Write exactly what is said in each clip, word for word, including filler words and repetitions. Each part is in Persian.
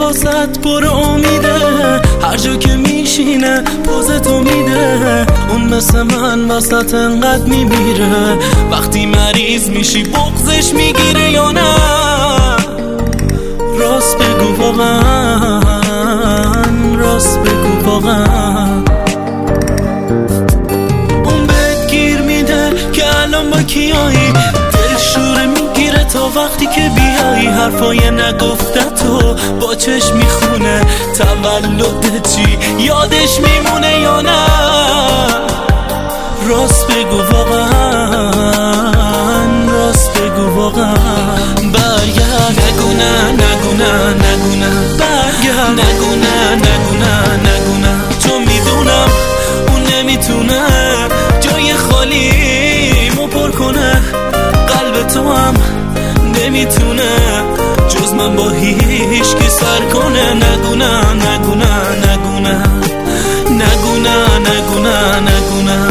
واسط پر امیده، هر جا که میشینه پوزتو میده. اون مثل من وسط انقدر میمیره، وقتی مریض میشی بغضش میگیره یا نه؟ راست بگو واقعا، راست بگو واقعا. اون بهت گیر میده که الان با کیایی، دلشوره میگیره تا وقتی که بیایی. حرفای نگفتتو با چشم میخونه، تولدت چی یادش میمونه یا نه؟ راست بگو واقعا، راست بگو واقعا. برگرد، نگو نه، نگو نه، نگو نه، برگرد، نگو نه، نگو نه، نگو نه. چون میدونم اون نمیتونه جای خالیمو پر کنه، قلب تو هم نمیتونه جز من با هیچ کی سر کنه. نگو نه، نگو نه، نگو نه، نگو نه، نگو نه، نگو نه.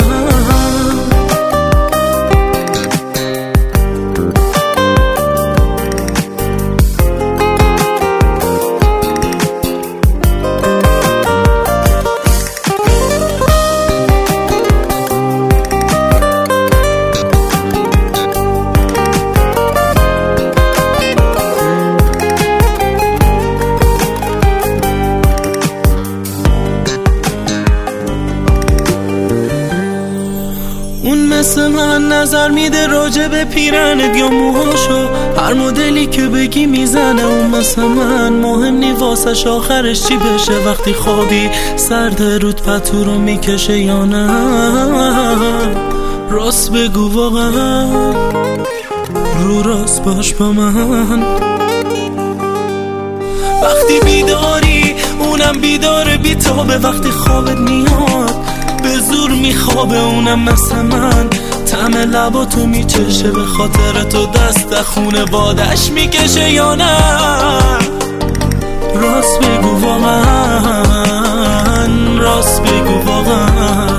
اون مثل من نظر میده راجع به پیرنت یا موهاشو، هر مدلی که بگی میزنه. اون مثل من مهم نی واسش آخرش چی بشه، وقتی خوابی سرد رود پتو رو میکشه یا نه؟ راست بگو واقعا، رو راست باش با من. وقتی بیداری اونم بیداره بیتابه، وقتی خوابت میاد به زور میخوابه. اونم مثل من طعم لباتو میچشه، به خاطر تو دست خونه بادش میکشه یا نه؟ راست بگو واقعا، راست بگو واقعا.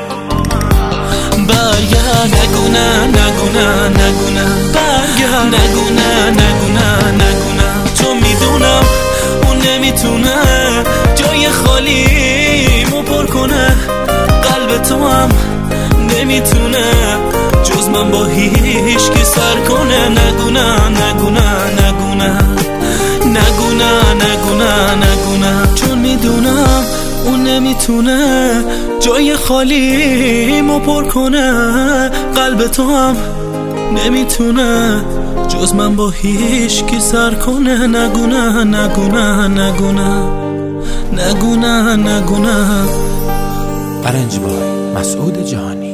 برگرد، نگو نه، نگو نه، نگو نه، برگرد، نگو نه، نگو نه، نگو نه. چون میدونم اون نمیتونه جای خالیمو پر کنه، قلب تو هم نمیتونه جز من با هیچ کی سر کنه. نگو نه، نگو نه، نگو نه، نگو نه، نگو نه، نگو نه. چون میدونم اون نمیتونه جای خالیمو پر کنه، قلب تو هم نمیتونه جز من با هیچ کی سر کنه. نگو نه، نگو نه، نگو نه، نگو نه، نگو نه. ارنج بای مسعود جهانی.